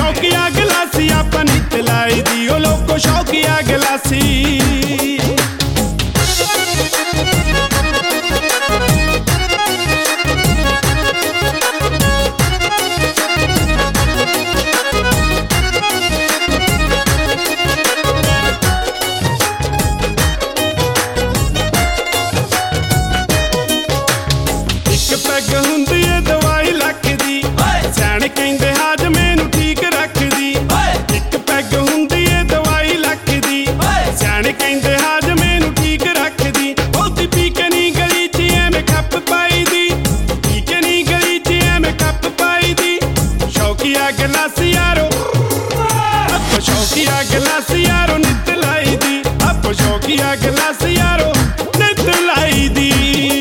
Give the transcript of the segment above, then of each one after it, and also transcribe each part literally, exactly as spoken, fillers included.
शौकिया गिलासी आपा नित लाई दी ओ लोको शौकिया गिलासी। पैग हुंदी है दवाई लख दी सियाणे कहंदे हाजमे नूं ठीक रखदी। इक पैग हुंदी है दवाई लख दी सियाणे कहंदे हाजमे नूं ठीक रखदी। बहुती पी के नी गली च एवें खप पाई दी, पी के नी गली च एवें खप पाई दी। शौकिया गिलासी यारो आपो शौकिया गिलासी यारो नित लाई दी, आपो शौकिया गिलासी यारो नित लाई दी।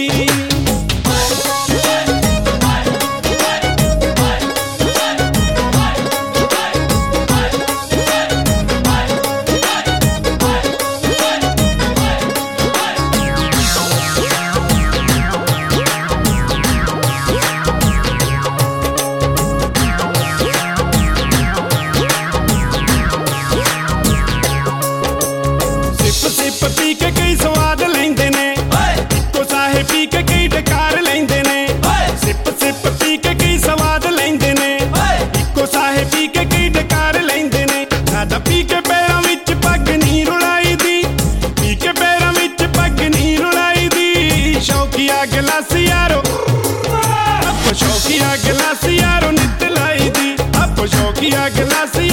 सिप पी के कई स्वाद लेंदे ने, इको साहे पी के कई डकार लेंदे ने। सिप सिप पी के कई स्वाद लेंदे ने, इको साहे पी के कई डकार लेंदे ने। सादा पी के पैरां विच पग नी रुलाई दी, पी के पैरां विच पग नी रुलाई दी। शौकिया गिलासी यारो आपो शौकिया गिलासी यारो नित लाई दी, आपो शौकिया गिलासी